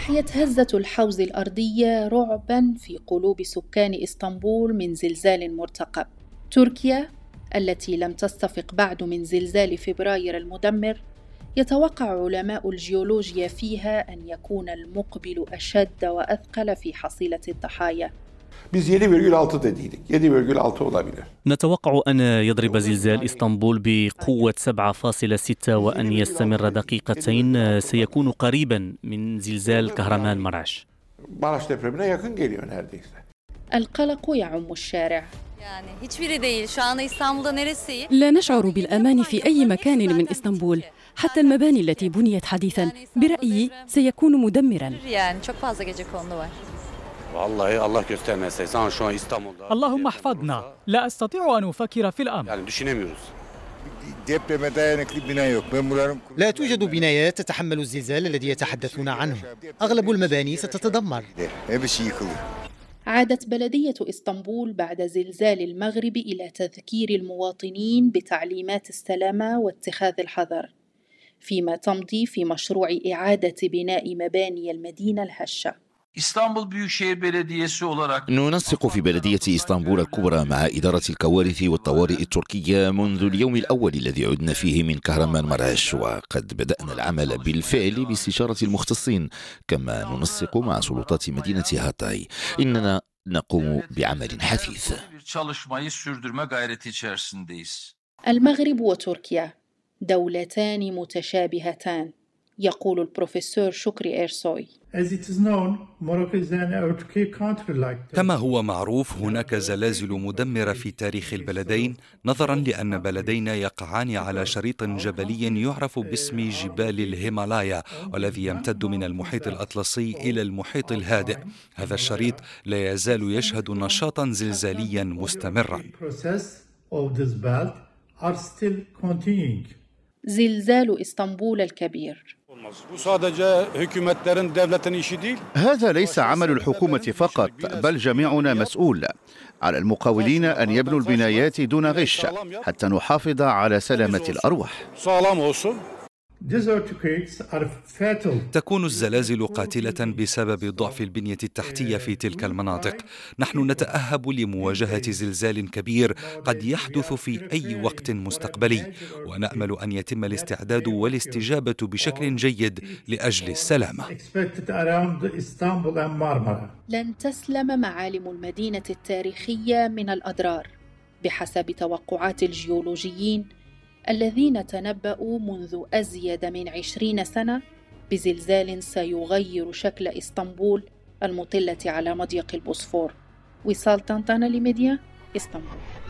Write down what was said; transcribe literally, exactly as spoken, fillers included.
أحيت هزة الحوز الأرضية رعباً في قلوب سكان إسطنبول من زلزال مرتقب. تركيا التي لم تستفق بعد من زلزال فبراير المدمر، يتوقع علماء الجيولوجيا فيها أن يكون المقبل أشد وأثقل في حصيلة الضحايا. نتوقع أن يضرب زلزال إسطنبول بقوة سبعة فاصلة ستة وأن يستمر دقيقتين. سيكون قريبا من زلزال كهرمان مرعش. القلق يعم الشارع. لا نشعر بالأمان في أي مكان من إسطنبول، حتى المباني التي بنيت حديثا برأيي سيكون مدمرا. اللهم احفظنا، لا أستطيع أن أفكر في الأمر. لا توجد بنايات تتحمل الزلزال الذي يتحدثون عنه، أغلب المباني ستتدمر. عادت بلدية إسطنبول بعد زلزال المغرب إلى تذكير المواطنين بتعليمات السلامة واتخاذ الحذر، فيما تمضي في مشروع إعادة بناء مباني المدينة الهشة. ننسق في بلدية إسطنبول الكبرى مع إدارة الكوارث والطوارئ التركية منذ اليوم الأول الذي عدنا فيه من كهرمان مرعش، وقد بدأنا العمل بالفعل باستشارة المختصين، كما ننسق مع سلطات مدينة هاتاي. إننا نقوم بعمل حثيث. المغرب وتركيا دولتان متشابهتان، يقول البروفيسور شكري إيرسوي. كما هو معروف، هناك زلازل مدمرة في تاريخ البلدين، نظرا لأن بلدينا يقعان على شريط جبلي يعرف باسم جبال الهيمالايا، والذي يمتد من المحيط الأطلسي إلى المحيط الهادئ. هذا الشريط لا يزال يشهد نشاطا زلزاليا مستمرا. زلزال إسطنبول الكبير. هذا ليس عمل الحكومة فقط، بل جميعنا مسؤول. على المقاولين أن يبنوا البنايات دون غش حتى نحافظ على سلامة الأرواح. تكون الزلازل قاتلة بسبب ضعف البنية التحتية في تلك المناطق. نحن نتأهب لمواجهة زلزال كبير قد يحدث في أي وقت مستقبلي، ونأمل أن يتم الاستعداد والاستجابة بشكل جيد لأجل السلامة. لن تسلم معالم المدينة التاريخية من الأضرار بحسب توقعات الجيولوجيين الذين تنبأوا منذ أزيد من عشرين سنة بزلزال سيغير شكل إسطنبول المطلة على مضيق البوسفور. وصال طنطانة لميديا إسطنبول.